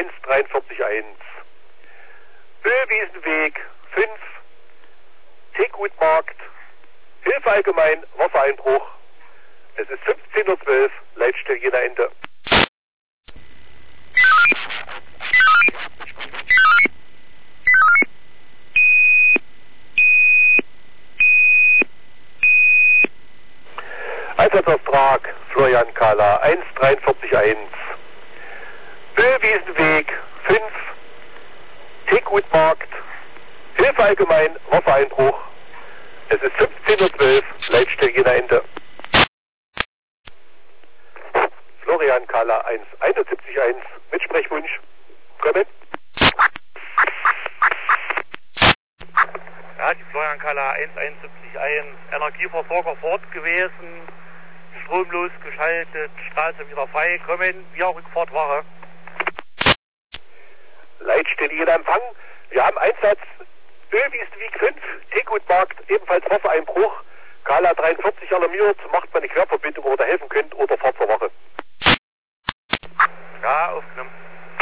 1,43,1. Böwiesenweg 5, Teegutmarkt, Hilfe allgemein, Wassereinbruch. Es ist 15:12 Uhr, Leitstelle Jena Ende. Einsatzauftrag Florian Kahler 1,43,1. Böwiesenweg 5, Teegutmarkt, Hilfe allgemein, Wassereinbruch. Es ist 15:12 Uhr, Leitstelle Jena Ende. Florian Kahler 1,71,1 mit Sprechwunsch. Kommen. Ja, die Florian Kahler 1,71,1, Energieversorger vor Ort gewesen, stromlos geschaltet, Straße wieder frei, kommen, via Rückfahrtware. Leitstelle Jena Empfang. Wir haben Einsatz Böwiesenweg 5, Teegutmarkt, ebenfalls Wassereinbruch. Kahler 43 alarmiert, macht man eine Querverbindung oder helfen könnt oder fahrt zur Wache. Ja, aufgenommen.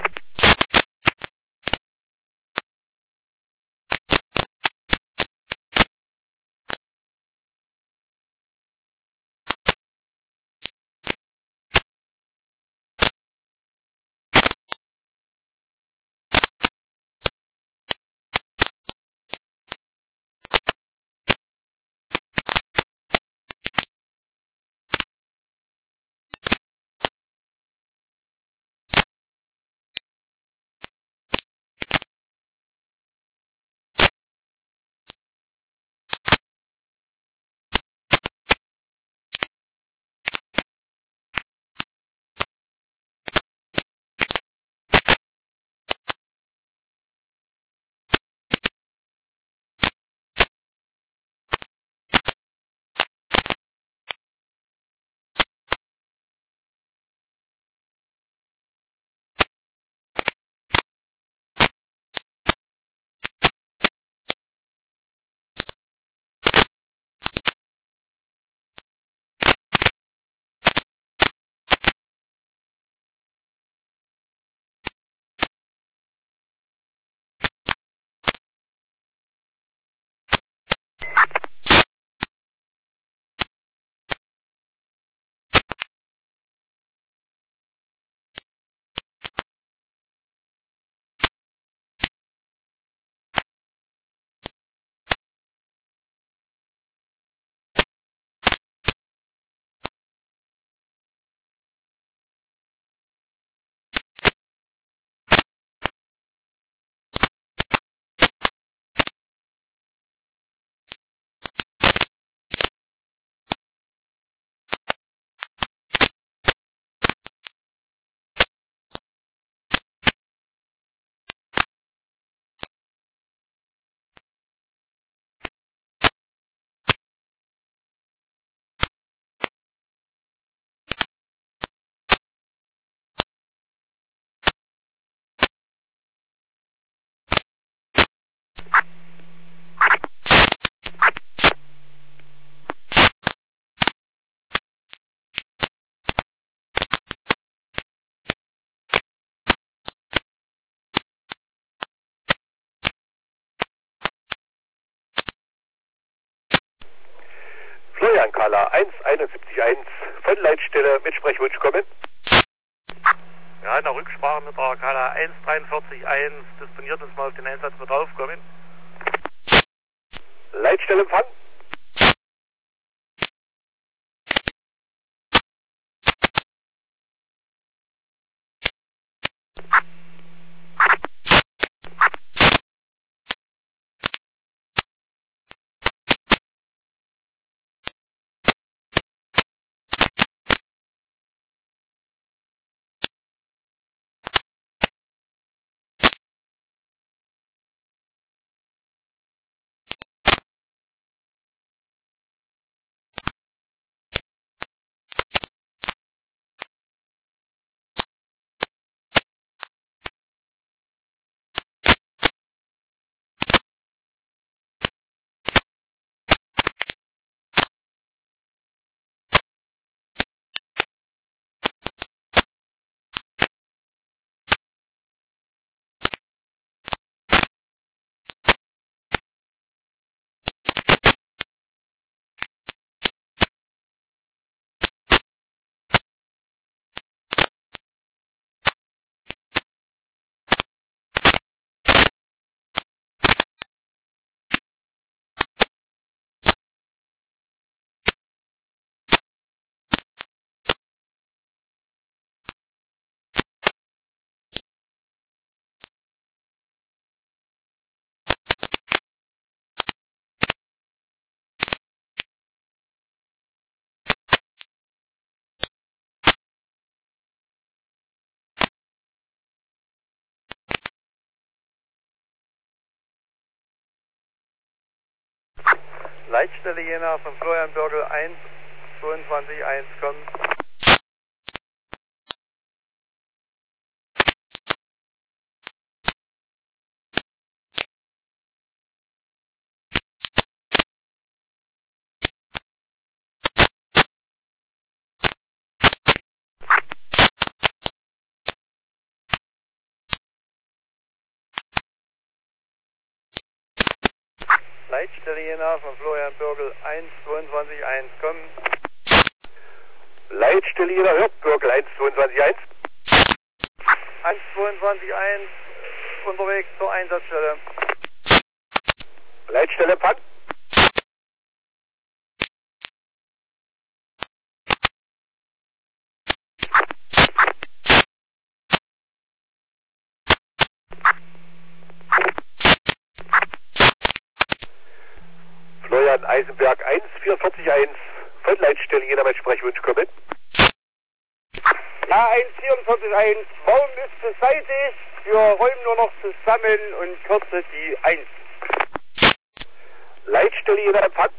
Florian Kahler 1,71,1 von Leitstelle mit Sprechwunsch. Kommen. Ja, in der Rücksprache mit der Kahler 1,43,1 disponiert uns mal auf den Einsatz mit aufkommen. Leitstelle Empfang. Leitstelle Jena von Florian Börgel 1, 22, 1, kommen. Leitstelle Jena von Florian Börgel 1, 22, 1, kommen. Leitstelle Jena hört Börgel 1, 22, 1. 1, 22, 1, unterwegs zur Einsatzstelle. Leitstelle Empfang. Florian Eisenberg 1, 44, 1. Von Leitstelle Jena mit Sprechwunsch kommen. Ja, 1, 44, 1. Baum ist beseitigt. Wir räumen nur noch zusammen und kürze die 1. Leitstelle Jena Empfang.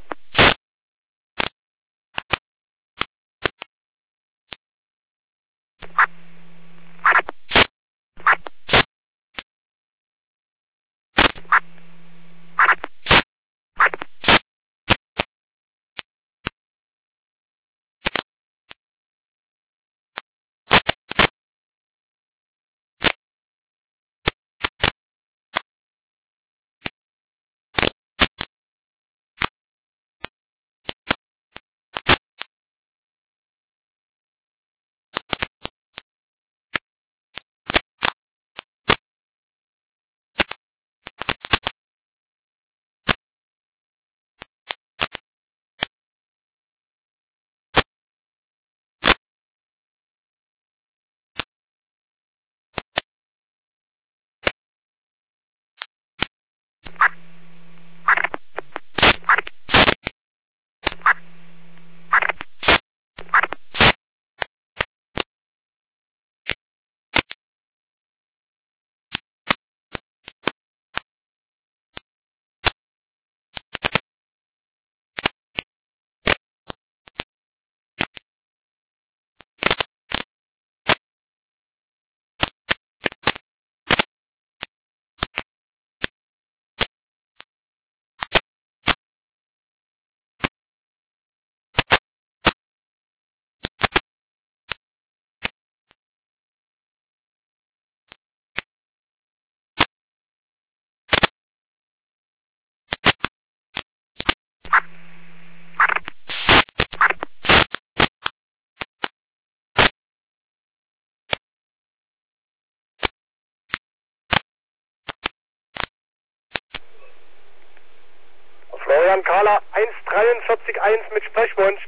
Florian Kahler 1, 43, 1 mit Sprechwunsch.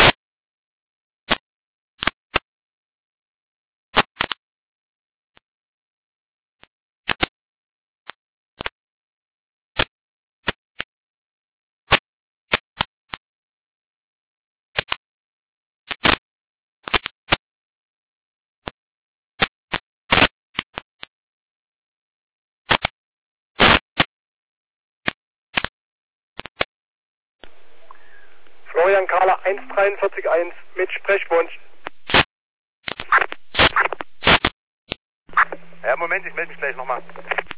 Florian Kahler 1, 43, 1 mit Sprechwunsch. Ja, Moment, ich melde mich gleich nochmal.